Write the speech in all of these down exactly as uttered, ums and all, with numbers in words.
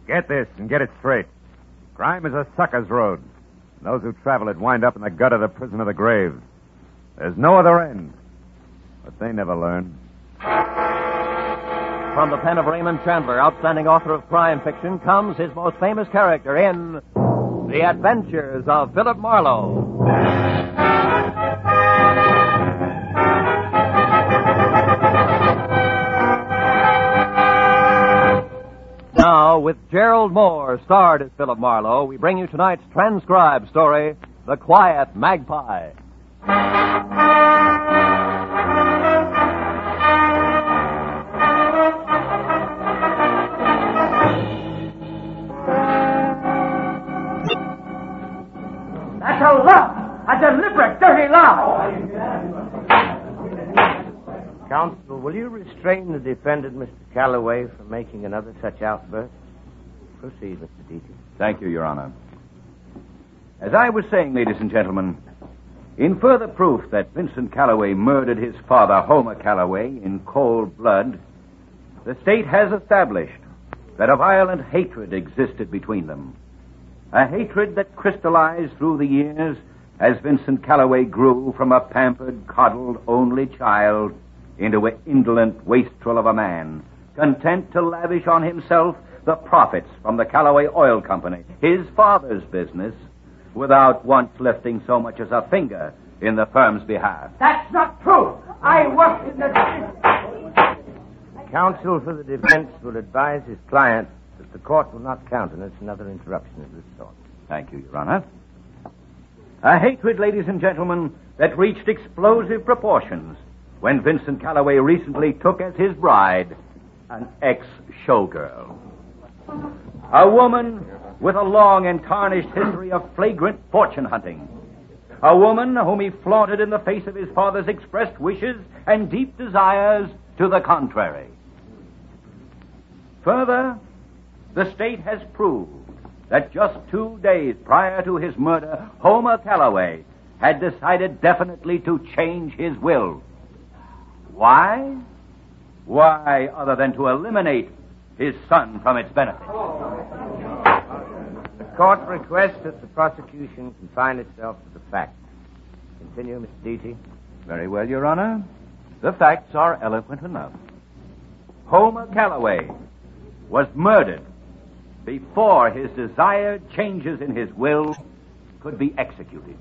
Get this and get it straight. Crime is a sucker's road. Those who travel it wind up in the gut of the prison of the grave. There's no other end. But they never learn. From the pen of Raymond Chandler, outstanding author of crime fiction, comes his most famous character in The Adventures of Philip Marlowe. Now, with Gerald Moore starred as Philip Marlowe, we bring you tonight's transcribed story, The Quiet Magpie. That's a lie! A deliberate, dirty lie! Counsel, will you restrain the defendant, Mister Calloway, from making another such outburst? Proceed, Mister Deity. Thank you, Your Honor. As I was saying, ladies and gentlemen, in further proof that Vincent Calloway murdered his father, Homer Calloway, in cold blood, the state has established that a violent hatred existed between them. A hatred that crystallized through the years as Vincent Calloway grew from a pampered, coddled, only child into an indolent wastrel of a man, content to lavish on himself the profits from the Calloway Oil Company, his father's business, without once lifting so much as a finger in the firm's behalf. That's not true! I worked in the... Counsel for the defense will advise his client that the court will not countenance another interruption of this sort. Thank you, Your Honor. A hatred, ladies and gentlemen, that reached explosive proportions when Vincent Calloway recently took as his bride an ex-showgirl. A woman with a long and tarnished history of flagrant fortune hunting. A woman whom he flaunted in the face of his father's expressed wishes and deep desires to the contrary. Further, the state has proved that just two days prior to his murder, Homer Calloway had decided definitely to change his will. Why? Why, other than to eliminate his son from its benefit? The court requests that the prosecution confine itself to the facts. Continue, Mister Deity. Very well, Your Honor. The facts are eloquent enough. Homer Calloway was murdered before his desired changes in his will could be executed.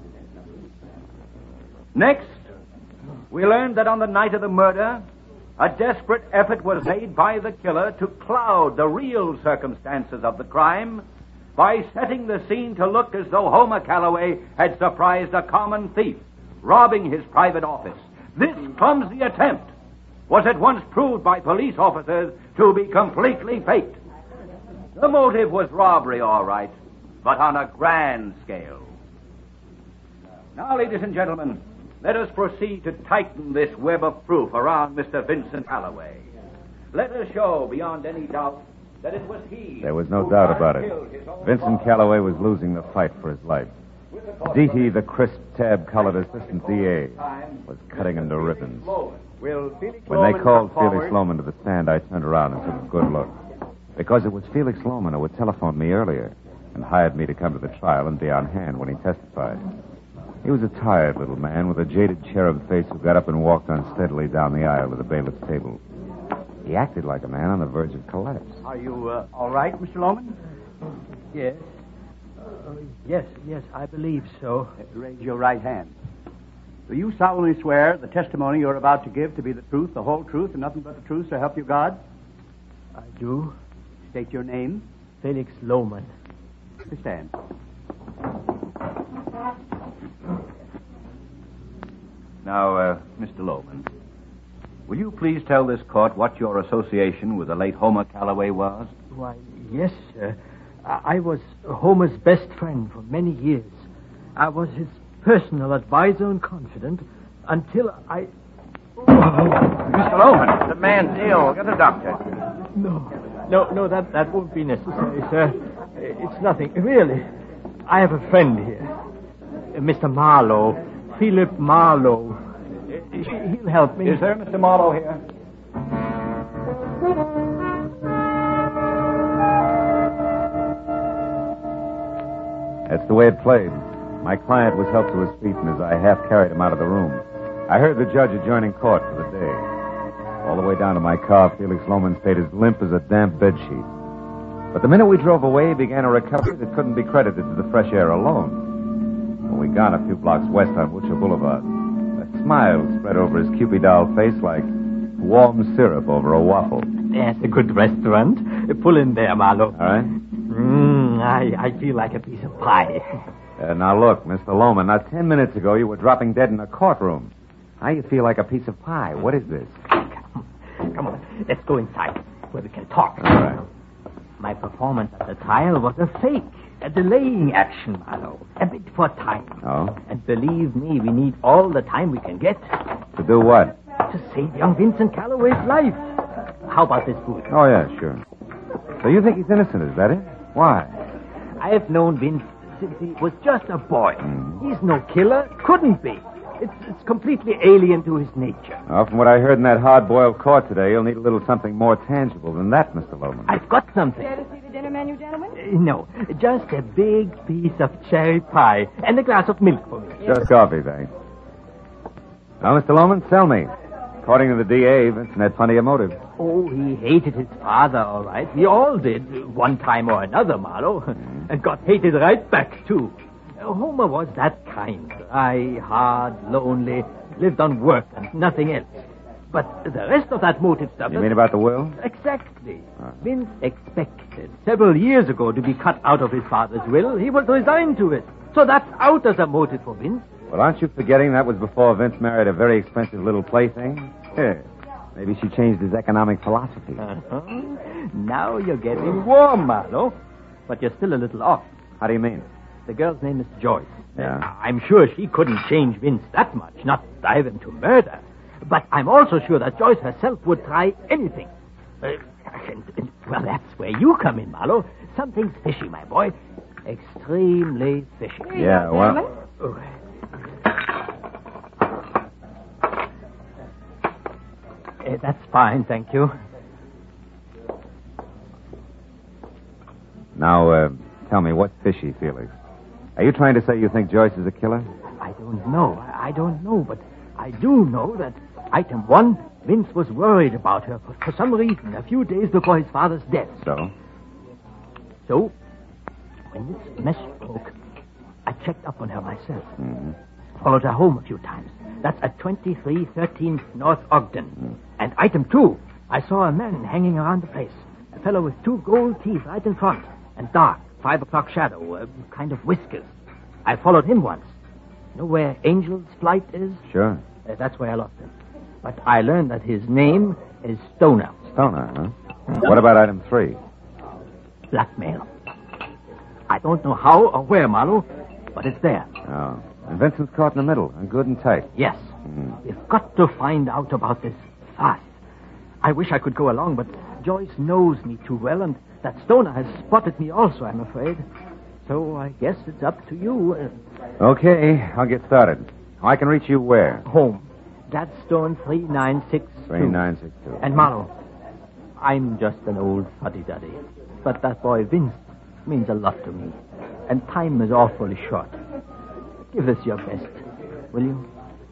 Next, we learned that on the night of the murder, a desperate effort was made by the killer to cloud the real circumstances of the crime by setting the scene to look as though Homer Calloway had surprised a common thief, robbing his private office. This clumsy attempt was at once proved by police officers to be completely faked. The motive was robbery, all right, but on a grand scale. Now, ladies and gentlemen, let us proceed to tighten this web of proof around Mister Vincent Calloway. Let us show beyond any doubt that it was he... There was no doubt about it. Vincent Calloway was losing the fight for his life. Deity, the crisp, tab-colored assistant D A, was cutting him to ribbons. When they called Felix Lohman to the stand, I turned around and took a good look. Because it was Felix Lohman who had telephoned me earlier and hired me to come to the trial and be on hand when he testified. He was a tired little man with a jaded cherub face who got up and walked unsteadily down the aisle to the bailiff's table. He acted like a man on the verge of collapse. Are you uh, all right, Mister Lohman? Yes. Uh, yes, yes, I believe so. Raise your right hand. Do you solemnly swear the testimony you're about to give to be the truth, the whole truth, and nothing but the truth, so help you God? I do. State your name. Felix Lohman. Please stand. Now, uh, Mister Lohman, will you please tell this court what your association with the late Homer Calloway was? Why, yes, sir. I was Homer's best friend for many years. I was his personal advisor and confidant until I... Mister Lohman, the man's ill. Get a doctor. No, no, no, that, that won't be necessary, sir. It's nothing. Really, I have a friend here. Uh, Mister Marlowe. Philip Marlowe. Uh, he'll help me. Is there Mister Marlowe here? That's the way it played. My client was helped to his feet, and as I half carried him out of the room, I heard the judge adjourning court for the day. All the way down to my car, Felix Loman stayed as limp as a damp bedsheet. But the minute we drove away, he began a recovery that couldn't be credited to the fresh air alone. When we got a few blocks west on Wilshire Boulevard, a smile spread over his Cupid-doll face like warm syrup over a waffle. That's a good restaurant. Pull in there, Marlowe. All right? Mmm, I, I feel like a piece of pie. Uh, now, look, Mister Loman, not ten minutes ago you were dropping dead in a courtroom. Now you feel like a piece of pie. What is this? Come, come on, let's go inside where we can talk. All right. My performance at the trial was a fake, a delaying action, Marlowe. A bit for time. Oh? And believe me, we need all the time we can get To do what? to save young Vincent Calloway's life. How about this booth? Oh, yeah, sure. So you think he's innocent, is that it? Why? I've known Vince since he was just a boy. Mm. He's no killer. Couldn't be. It's, it's completely alien to his nature. Well, from what I heard in that hard-boiled court today, you'll need a little something more tangible than that, Mister Loman. I've got something. Care to see the dinner menu, gentlemen? Uh, no, just a big piece of cherry pie and a glass of milk for me. Just coffee, thanks. Now, Mister Loman, sell me. According to the D A, Vincent had plenty of motive. Oh, he hated his father, all right. We all did, one time or another, Marlowe. Mm. And got hated right back, too. Homer was that kind. Dry, hard, lonely, lived on work and nothing else. But the rest of that motive stuff... You mean about the will? Exactly. Uh. Vince expected several years ago to be cut out of his father's will. He was resigned to it. So that's out as a motive for Vince. Well, aren't you forgetting that was before Vince married a very expensive little plaything? Yeah. Maybe she changed his economic philosophy. Uh-huh. Now you're getting warm, Marlowe. But you're still a little off. How do you mean? The girl's name is Joyce. Yeah. Uh, I'm sure she couldn't change Vince that much, not drive him to murder. But I'm also sure that Joyce herself would try anything. Uh, and, and, well, that's where you come in, Marlowe. Something's fishy, my boy. Extremely fishy. Yeah, well... Oh. Uh, that's fine, thank you. Now, uh, tell me, what's fishy, Felix? Are you trying to say you think Joyce is a killer? I don't know. I don't know, but I do know that, item one, Vince was worried about her for, for some reason a few days before his father's death. So? So, when this mess broke, I checked up on her myself. Mm-hmm. Followed her home a few times. That's at twenty-three thirteen North Ogden. Mm. And item two, I saw a man hanging around the place. A fellow with two gold teeth right in front. And dark, five o'clock shadow, a kind of whiskers. I followed him once. Know where Angel's Flight is? Sure. Uh, that's where I lost him. But I learned that his name is Stoner. Stoner, huh? What about item three? Blackmail. I don't know how or where, Marlowe, but it's there. Oh. And Vincent's caught in the middle, and good and tight. Yes. Mm. We've got to find out about this fast. I wish I could go along, but Joyce knows me too well, and that Stoner has spotted me also, I'm afraid. So I guess it's up to you. Uh, Okay, I'll get started. I can reach you where? home. Gladstone three nine six two. three nine six two. And Marlowe, I'm just an old fuddy-duddy. But that boy Vince means a lot to me. And time is awfully short. Give us your best, will you?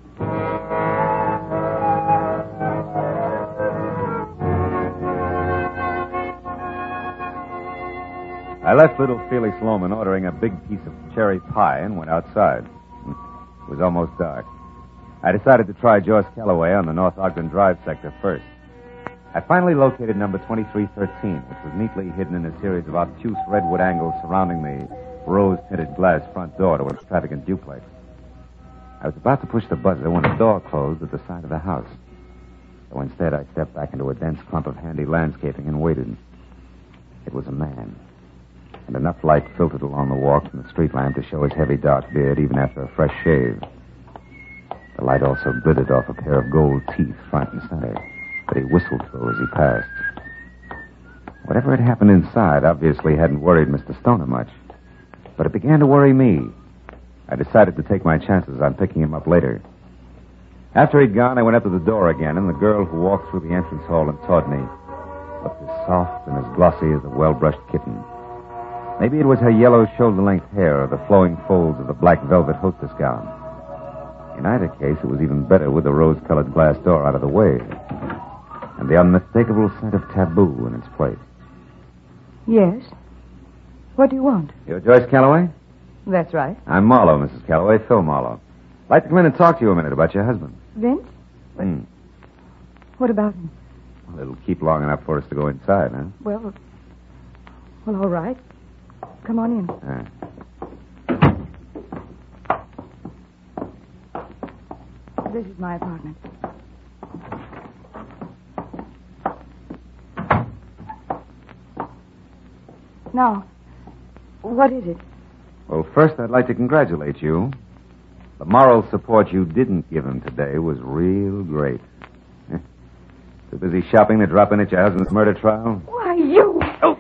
I left little Felix Loman ordering a big piece of cherry pie and went outside. It was almost dark. I decided to try Joyce Calloway on the North Ogden Drive sector first. I finally located number twenty-three thirteen, which was neatly hidden in a series of obtuse redwood angles surrounding the rose-tinted glass front door to a extravagant duplex. I was about to push the buzzer when a door closed at the side of the house. So instead, I stepped back into a dense clump of handy landscaping and waited. It was a man. And enough light filtered along the walk from the street lamp to show his heavy dark beard even after a fresh shave. The light also glittered off a pair of gold teeth front and center that he whistled through as he passed. Whatever had happened inside obviously hadn't worried Mister Stoner much, but it began to worry me. I decided to take my chances on picking him up later. After he'd gone, I went up to the door again, and the girl who walked through the entrance hall and taught me looked as soft and as glossy as a well-brushed kitten. Maybe it was her yellow shoulder-length hair or the flowing folds of the black velvet hostess gown. In either case, it was even better with the rose-colored glass door out of the way and the unmistakable scent of taboo in its place. Yes. What do you want? You're Joyce Calloway? That's right. I'm Marlowe, Missus Calloway, Phil Marlowe. I'd like to come in and talk to you a minute about your husband. Vince? Hmm. What about him? Well, it'll keep long enough for us to go inside, huh? Well, well, all right. Come on in. Ah. This is my apartment. Now, what is it? Well, first, I'd like to congratulate you. The moral support you didn't give him today was real great. Eh? Too busy shopping to drop in at your husband's murder trial? Why, you... Oh!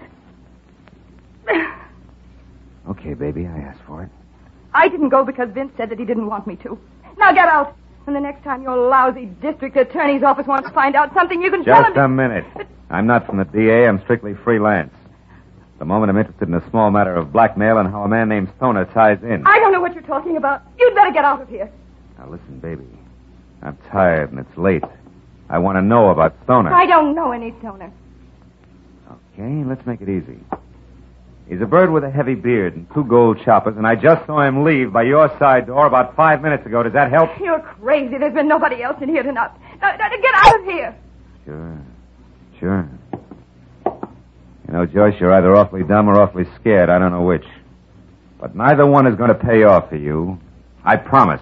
Okay, baby, I asked for it. I didn't go because Vince said that he didn't want me to. Now get out. And the next time your lousy district attorney's office wants to find out something, you can tell him... Just a minute. I'm not from the D A. I'm strictly freelance. At the moment, I'm interested in a small matter of blackmail and how a man named Stoner ties in. I don't know what you're talking about. You'd better get out of here. Now, listen, baby. I'm tired and it's late. I want to know about Stoner. I don't know any Stoner. Okay, let's make it easy. He's a bird with a heavy beard and two gold choppers, and I just saw him leave by your side door about five minutes ago. Does that help? You're crazy. There's been nobody else in here tonight. Now, now, get out of here. Sure. Sure. You know, Joyce, you're either awfully dumb or awfully scared. I don't know which. But neither one is going to pay off for you. I promise.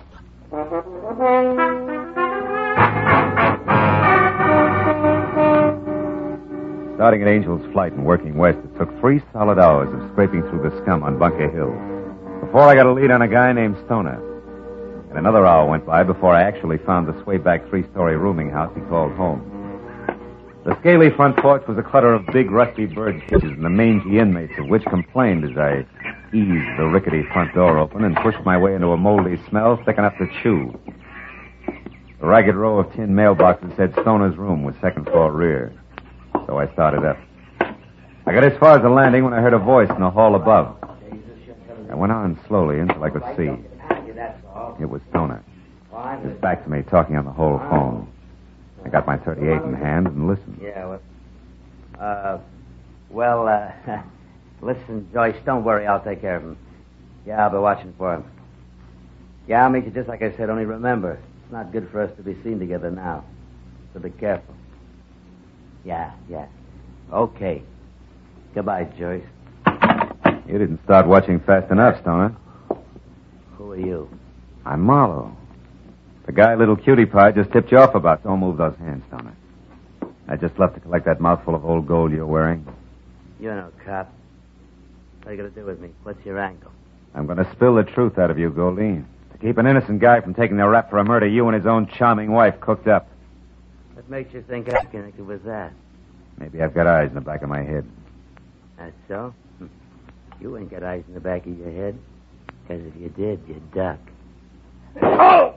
Starting at Angel's Flight and working west, it took three solid hours of scraping through the scum on Bunker Hill before I got a lead on a guy named Stoner. And another hour went by before I actually found the swayback three-story rooming house he called home. The scaly front porch was a clutter of big, rusty bird cages and the mangy inmates of which complained as I eased the rickety front door open and pushed my way into a moldy smell thick enough to chew. The ragged row of tin mailboxes said Stoner's room was second floor rear. So I started up. I got as far as the landing when I heard a voice in the hall above. I went on slowly until I could see. It was Stoner. He was back to me, talking on the whole phone. I got my thirty-eight in hand and listened. Yeah, well... Uh, well, uh... listen, Joyce, don't worry. I'll take care of him. Yeah, I'll be watching for him. Yeah, I'll meet you just like I said. Only remember, it's not good for us to be seen together now. So be careful. Yeah, yeah. Okay. Goodbye, Joyce. You didn't start watching fast enough, Stoner. Who are you? I'm Marlowe. The guy Little Cutie Pie just tipped you off about. Don't move those hands, Stoner. I just left to collect that mouthful of old gold you're wearing. You're no cop. What are you going to do with me? What's your angle? I'm going to spill the truth out of you, Goldine. To keep an innocent guy from taking the rap for a murder you and his own charming wife cooked up. What makes you think I'm connected with that? Maybe I've got eyes in the back of my head. That's so? You ain't got eyes in the back of your head. Because if you did, you'd duck. Oh!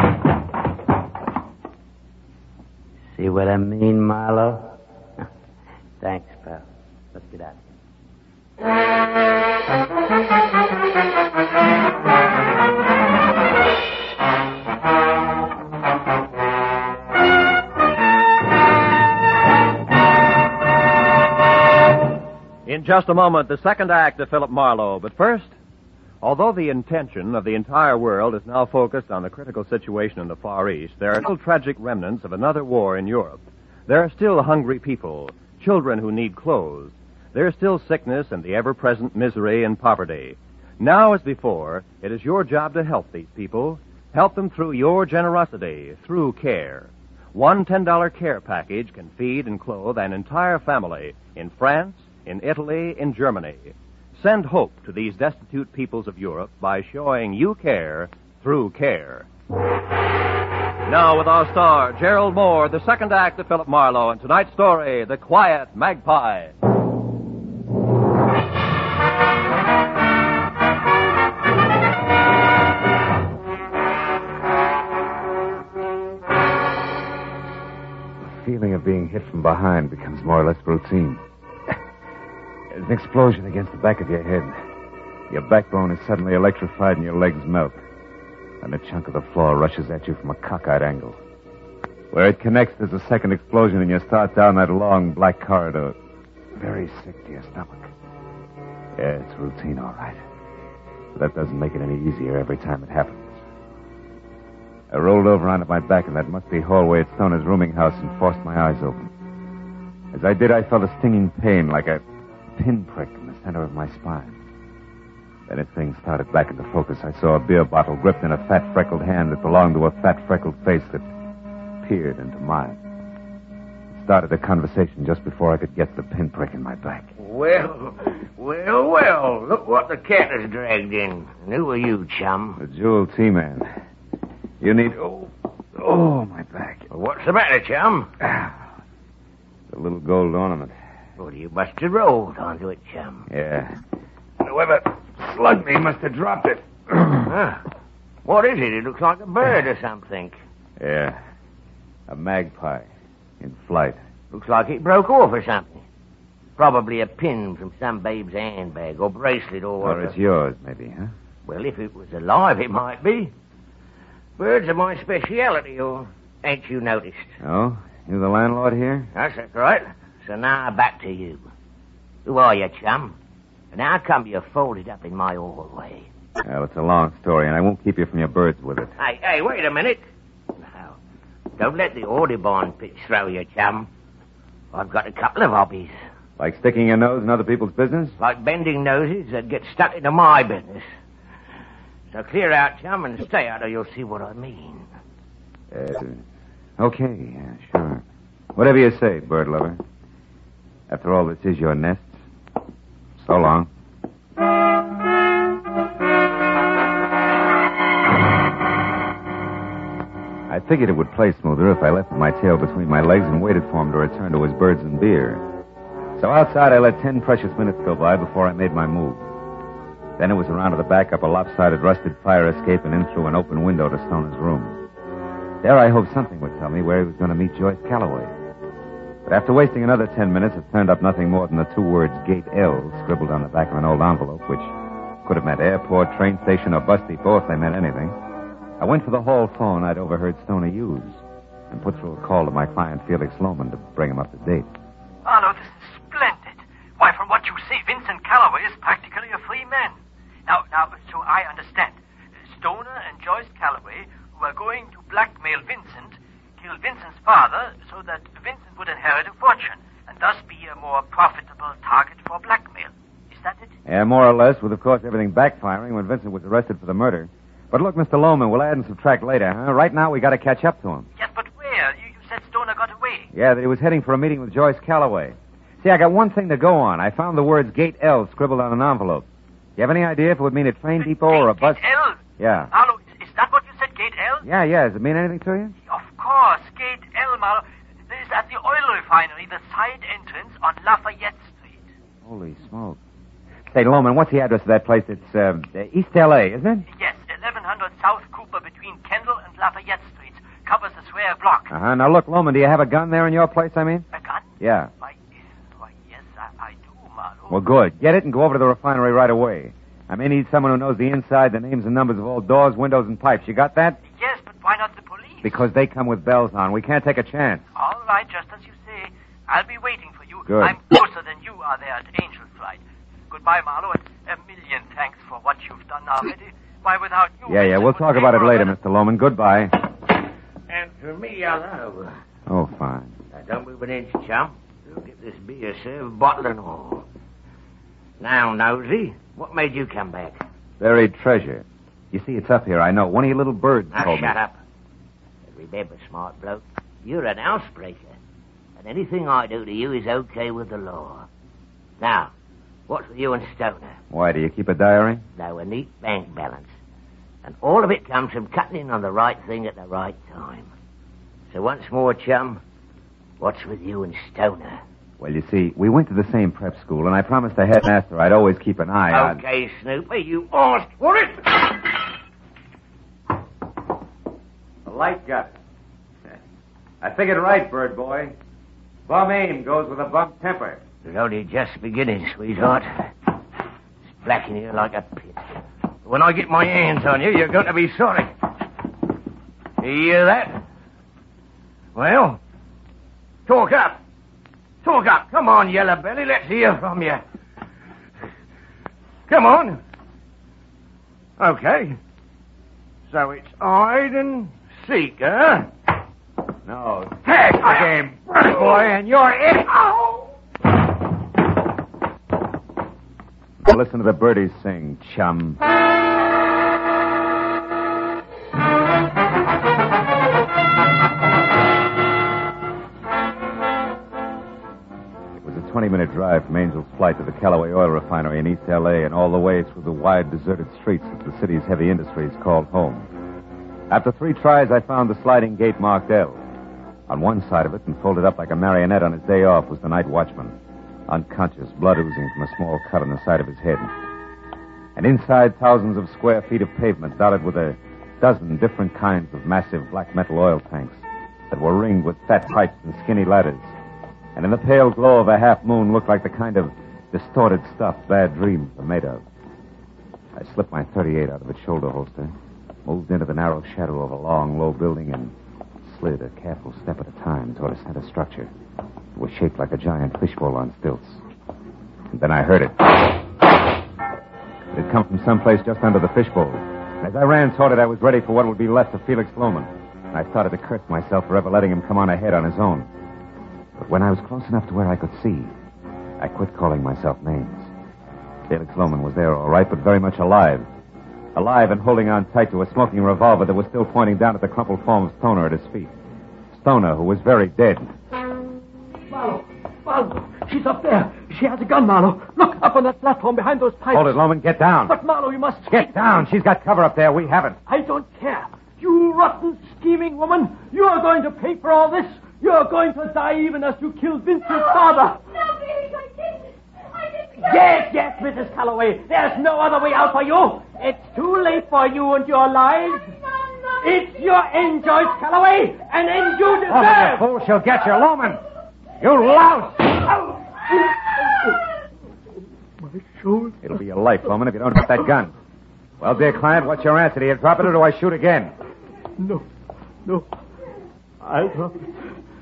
See what I mean, Marlowe? Thanks, pal. Let's get out. In just a moment, the second act of Philip Marlowe. But first, although the intention of the entire world is now focused on the critical situation in the Far East, there are still tragic remnants of another war in Europe. There are still hungry people, children who need clothes. There is still sickness and the ever-present misery and poverty. Now as before, it is your job to help these people. Help them through your generosity, through care. One ten dollar care package can feed and clothe an entire family in France, in Italy, in Germany. Send hope to these destitute peoples of Europe by showing you care through care. Now with our star, Gerald Moore, the second act of Philip Marlowe, and tonight's story, The Quiet Magpie. The feeling of being hit from behind becomes more or less routine. There's an explosion against the back of your head. Your backbone is suddenly electrified and your legs melt. And a chunk of the floor rushes at you from a cockeyed angle. Where it connects, there's a second explosion, and you start down that long black corridor. Very sick to your stomach. Yeah, it's routine, all right. But that doesn't make it any easier every time it happens. I rolled over onto my back in that musty hallway at Stoner's rooming house and forced my eyes open. As I did, I felt a stinging pain like a pinprick in the center of my spine. Then as things started back into focus, I saw a beer bottle gripped in a fat, freckled hand that belonged to a fat, freckled face that peered into mine. It started a conversation just before I could get the pinprick in my back. Well, well, well, look what the cat has dragged in. And who are you, chum? The Jewel T-Man. You need... Oh, oh, my back. Well, what's the matter, chum? The little gold ornament. Well, you must have rolled onto it, chum. Yeah. Whoever slugged me must have dropped it. Huh. What is it? It looks like a bird or something. Yeah. A magpie in flight. Looks like it broke off or something. Probably a pin from some babe's handbag or bracelet or... Or it's yours, maybe, huh? Well, if it was alive, it might be. Birds are my speciality, or ain't you noticed? Oh? You the landlord here? That's it, right. So now back to you. Who are you, chum? And how come you're folded up in my hallway? Well, it's a long story, and I won't keep you from your birds with it. Hey, hey, wait a minute. Now, don't let the Audubon pitch throw you, chum. I've got a couple of hobbies. Like sticking your nose in other people's business? Like bending noses that get stuck into my business. So clear out, chum, and stay out, or you'll see what I mean. Uh, okay, yeah, sure. Whatever you say, bird lover. After all, this is your nest. So long. I figured it would play smoother if I left my tail between my legs and waited for him to return to his birds and beer. So outside, I let ten precious minutes go by before I made my move. Then it was around to the back up a lopsided, rusted fire escape and in through an open window to Stoner's room. There I hoped something would tell me where he was going to meet Joyce Calloway. But after wasting another ten minutes, it turned up nothing more than the two words Gate L scribbled on the back of an old envelope, which could have meant airport, train station, or bus depot if they meant anything. I went for the hall phone I'd overheard Stoner use and put through a call to my client, Felix Lohman, to bring him up to date. Marlowe, this is splendid. Why, from what you say, Vincent Calloway is practically a free man. Now, now, so I understand. Stoner and Joyce Calloway were going to blackmail Vincent, kill Vincent's father, so that Vincent would inherit a fortune, and thus be a more profitable target for blackmail. Is that it? Yeah, more or less, with, of course, everything backfiring when Vincent was arrested for the murder. But look, Mister Lohman, we'll add and subtract later, huh? Right now, we got to catch up to him. Yes, but where? You, you said Stoner got away. Yeah, that he was heading for a meeting with Joyce Calloway. See, I got one thing to go on. I found the words Gate L scribbled on an envelope. Do you have any idea if it would mean a train depot or a bus? Gate L? Yeah. Marlowe, is, is that what you said, Gate L? Yeah, yeah. Does it mean anything to you? Of course, Gate L, Marlowe. This is at the oil refinery, the side entrance on Lafayette Street. Holy smoke. Say, Lohman, what's the address of that place? It's uh, East L A, isn't it? Yes, eleven hundred South Cooper between Kendall and Lafayette Streets. Covers the square block. Uh-huh. Now, look, Lohman, do you have a gun there in your place, I mean? A gun? Yeah. Why, why yes, I, I do, Marlowe. Well, good. Get it and go over to the refinery right away. I may need someone who knows the inside, the names and numbers of all doors, windows, and pipes. You got that? Yes, but why not the police? Because they come with bells on. We can't take a chance. All right, just as you say. I'll be waiting for you. Good. I'm closer than you are there at Angel Flight. Goodbye, Marlowe, and a million thanks for what you've done already. Why, without you... Yeah, yeah, we'll talk about it later, Mister Lohman. Goodbye. And for me, hello. Oh, fine. Now, don't move an inch, chum. You'll get this beer served, bottle and all. Now, Nosy, what made you come back? Buried treasure. You see, it's up here, I know. One of your little birds Now, told me. shut up. Remember, smart bloke, you're an housebreaker. And anything I do to you is okay with the law. Now, what's with you and Stoner? Why, do you keep a diary? Now, a neat bank balance. And all of it comes from cutting in on the right thing at the right time. So once more, chum, what's with you and Stoner? Well, you see, we went to the same prep school, and I promised the headmaster I'd always keep an eye on... Okay, Snooper, you asked for it. The light got it. I figured right, bird boy. Bum aim goes with a bum temper. It's only just beginning, sweetheart. It's black in here like a pit. When I get my hands on you, you're going to be sorry. You hear that? Well, talk up. Talk up. Come on, Yellow Belly. Let's hear from you. Come on. Okay. So it's hide and seek, huh? No. Tag the game, boy, and you're it. Listen to the birdies sing, chum. twenty-minute drive from Angel's Flight to the Callaway Oil Refinery in East L A and all the way through the wide, deserted streets that the city's heavy industries called home. After three tries, I found the sliding gate marked L. On one side of it, and folded up like a marionette on his day off, was the night watchman, unconscious, blood oozing from a small cut on the side of his head. And inside, thousands of square feet of pavement dotted with a dozen different kinds of massive black metal oil tanks that were ringed with fat pipes and skinny ladders. And in the pale glow of a half moon looked like the kind of distorted stuff bad dreams are made of. I slipped my thirty-eight out of its shoulder holster, moved into the narrow shadow of a long, low building, and slid a careful step at a time toward a center structure. It was shaped like a giant fishbowl on stilts. And then I heard it. It had come from someplace just under the fishbowl. And as I ran toward it, I was ready for what would be left of Felix Lohman. And I started to curse myself for ever letting him come on ahead on his own. But when I was close enough to where I could see, I quit calling myself names. Felix Lohman was there all right, but very much alive. Alive and holding on tight to a smoking revolver that was still pointing down at the crumpled form of Stoner at his feet. Stoner, who was very dead. Marlowe! Marlowe! She's up there! She has a gun, Marlowe! Look, up on that platform behind those pipes! Hold it, Lohman. Get down! But, Marlowe, you must... Get down! She's got cover up there. We haven't. I don't care. You rotten, scheming woman! You're going to pay for all this! You're going to die even as you killed Vincent's father. No, Felix, I didn't. I didn't. Yes, yes, Missus Calloway. There's no other way out for you. It's too late for you and your lives. No, no. It's your end, Joyce Calloway, an end you deserve. Oh, you fool, she'll get you, Lohman. You louse. My shoulder. It'll be your life, Lohman, if you don't drop that gun. Well, dear client, what's your answer? Do you drop it or do I shoot again? No, no. I'll drop it.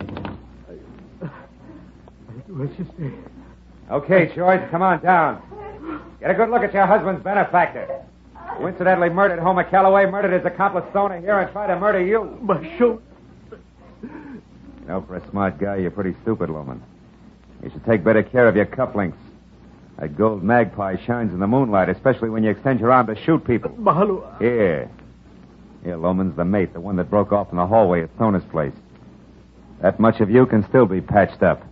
I'll do as you say. Okay, Joyce, come on down. Get a good look at your husband's benefactor, who incidentally murdered Homer Calloway, murdered his accomplice Stoner here, and tried to murder you. My shoulder. You know, for a smart guy, you're pretty stupid, Lohman. You should take better care of your cufflinks. That gold magpie shines in the moonlight, especially when you extend your arm to shoot people. Marlowe. Here. Here, Lohman's the mate, the one that broke off in the hallway at Stoner's place. That much of you can still be patched up.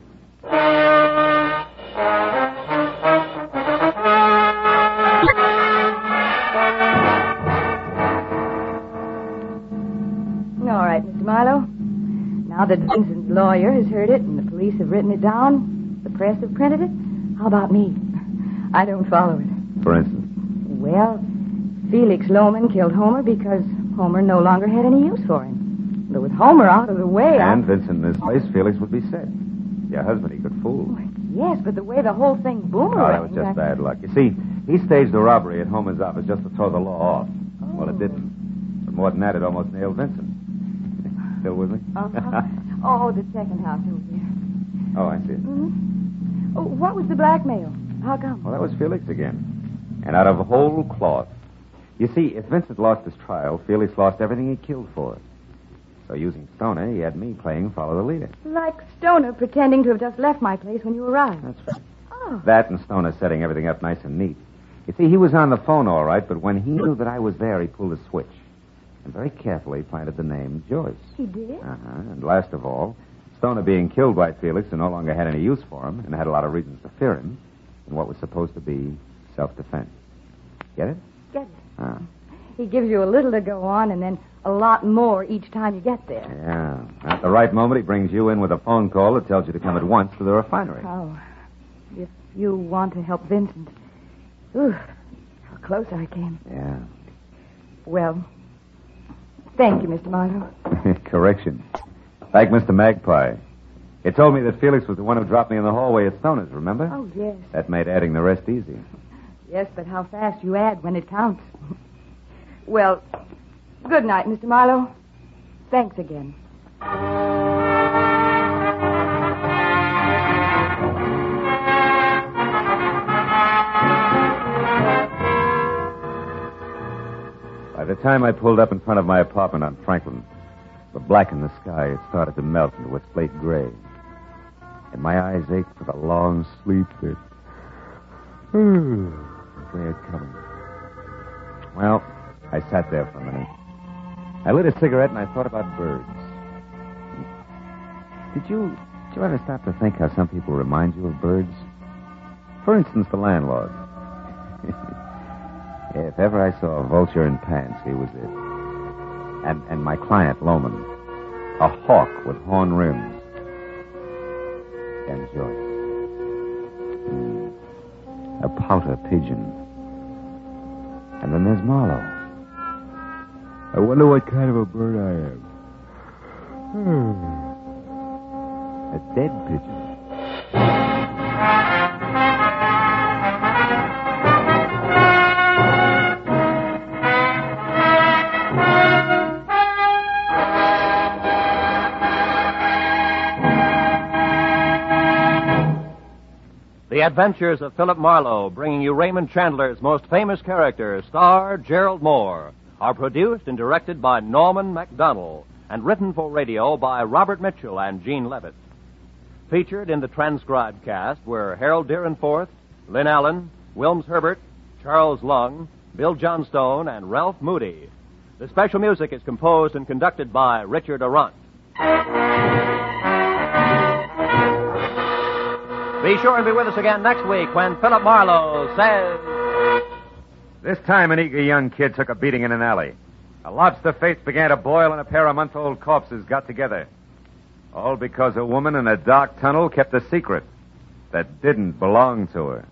All right, Mister Marlowe. Now that Vincent's lawyer has heard it and the police have written it down, the press have printed it, how about me? I don't follow it. For instance? Well, Felix Lohman killed Homer because Homer no longer had any use for him. But with Homer out of the way... And I... Vincent in his place, Felix would be set. Your husband he could fool. Yes, but the way the whole thing boomeranged... Oh, that was just I... bad luck. You see, he staged a robbery at Homer's office just to throw the law off. Oh. Well, it didn't. But more than that, it almost nailed Vincent. Still with me? Uh-huh. Oh, the second house over there. Oh, I see it. Mm-hmm. Oh, what was the blackmail? How come? Well, that was Felix again. And out of whole cloth. You see, if Vincent lost his trial, Felix lost everything he killed for. So using Stoner, he had me playing follow the leader. Like Stoner pretending to have just left my place when you arrived. That's right. Oh. That and Stoner setting everything up nice and neat. You see, he was on the phone all right, but when he knew that I was there, he pulled a switch. And very carefully planted the name Joyce. He did? Uh-huh. And last of all, Stoner being killed by Felix and no longer had any use for him and had a lot of reasons to fear him in what was supposed to be self-defense. Get it? Get it. Ah. He gives you a little to go on and then a lot more each time you get there. Yeah. At the right moment, he brings you in with a phone call that tells you to come at once to the refinery. Oh. If you want to help Vincent. Ooh, how close I came. Yeah. Well, thank you, Mister Marlowe. Correction. Thank Mister Magpie. It told me that Felix was the one who dropped me in the hallway at Stoner's, remember? Oh, yes. That made adding the rest easy. Yes, but how fast you add when it counts. Well, good night, Mister Marlowe. Thanks again. By the time I pulled up in front of my apartment on Franklin, the black in the sky had started to melt into a slate gray. And my eyes ached for the long sleep that they had coming. Well, I sat there for a minute. I lit a cigarette and I thought about birds. Did you, did you ever stop to think how some people remind you of birds? For instance, the landlord. If ever I saw a vulture in pants, he was it. And and my client, Loman. A hawk with horn rims. And Joyce. Mm. A pouter pigeon. And then there's Marlowe. I wonder what kind of a bird I am. Hmm. A dead pigeon. The Adventures of Philip Marlowe, bringing you Raymond Chandler's most famous character, star Gerald Moore, are produced and directed by Norman MacDonald and written for radio by Robert Mitchell and Gene Levitt. Featured in the transcribed cast were Harold Deerenforth, Lynn Allen, Wilms Herbert, Charles Lung, Bill Johnstone, and Ralph Moody. The special music is composed and conducted by Richard Arant. Be sure and be with us again next week when Philip Marlowe says... This time an eager young kid took a beating in an alley. A lobster face began to boil and a pair of month-old corpses got together. All because a woman in a dark tunnel kept a secret that didn't belong to her.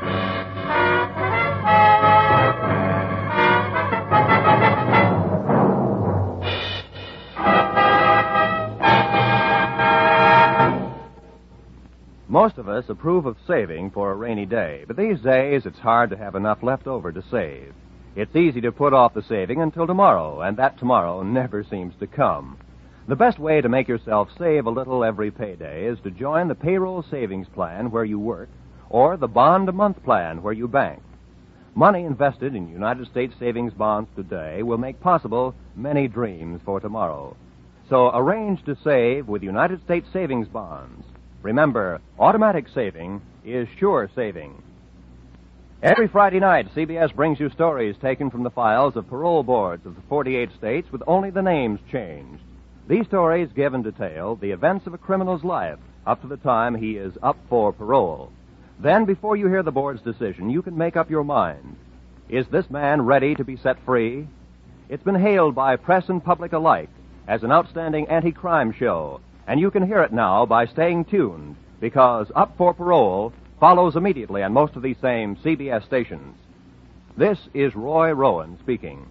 Most of us approve of saving for a rainy day, but these days it's hard to have enough left over to save. It's easy to put off the saving until tomorrow, and that tomorrow never seems to come. The best way to make yourself save a little every payday is to join the payroll savings plan where you work or the bond-a-month plan where you bank. Money invested in United States savings bonds today will make possible many dreams for tomorrow. So arrange to save with United States savings bonds. Remember, automatic saving is sure saving. Every Friday night, C B S brings you stories taken from the files of parole boards of the forty-eight states with only the names changed. These stories give and detail the events of a criminal's life up to the time he is up for parole. Then, before you hear the board's decision, you can make up your mind. Is this man ready to be set free? It's been hailed by press and public alike as an outstanding anti-crime show, and you can hear it now by staying tuned, because Up for Parole follows immediately on most of these same C B S stations. This is Roy Rowan speaking.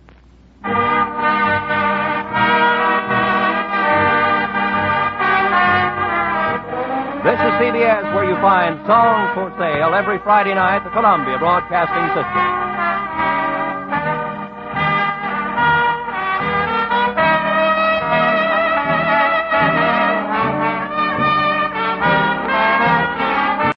This is C B S, where you find Songs for Sale every Friday night, the Columbia Broadcasting System.